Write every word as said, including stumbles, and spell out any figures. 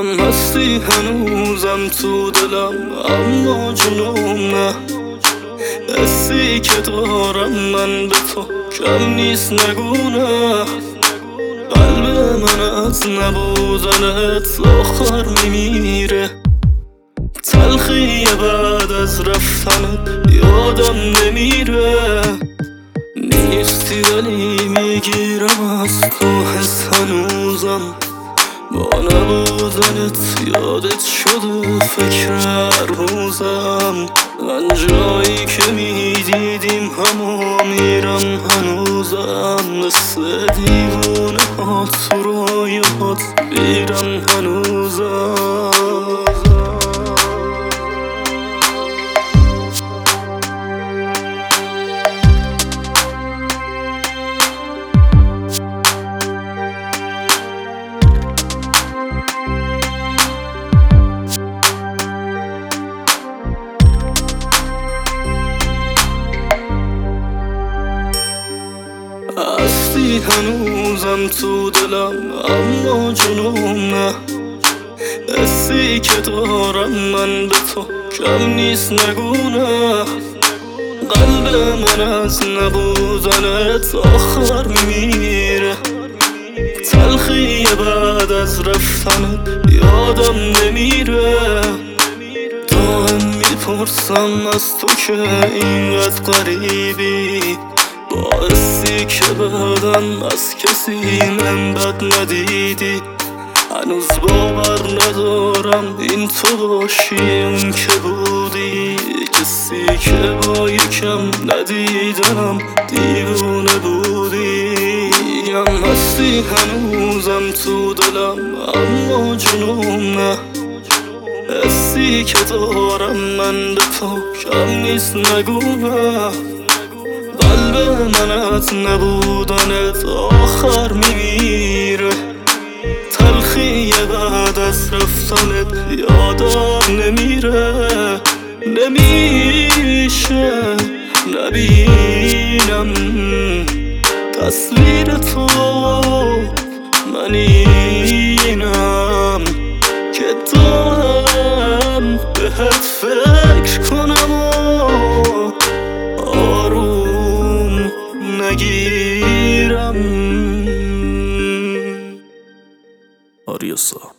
میگم هستی هنوزم تو دلم، اما جنوم نه. حسی که دارم من به تو کم نیست نگونه. قلب من از نبودنت آخر میمیره. تلخی بعد از رفتنت یادم نمیره. نیستی ولی میگیرم از تو حس هنوزم. با نبودنت یادت شده فکر هر روزم. من جایی که میدیدیم همو میرم هنوزم. مثل دیوونه ها تو رویات میرم هنوزم. هستی هنوزم تو دلم، اما جنوم نه. حسی که دارم من به تو کم نیست نگونه. قلب من از نبودنت آخر میمیره. تلخی بعد از رفتنت یادم نمیره. دائم میپرسم از تو که اینقدر غریبی، باعثی که بعدم از کسی من بد ندیدی. هنوز باور ندارم این تو باشی اون که بودی. کسی که با یکم ندیدنم دیوونه بودی. میگم هستی هنوزم تو دلم، اما جنوم نه. حسی که دارم من به تو کم نیست نگونه. قلب من از نبودنت آخر میمیره. تلخی بعد از رفتنت یادم نمیره. نمیشه نبینم تصویر تو، من اینم که دارم بهت فکر کنم و آروم نگیرم. آریاسا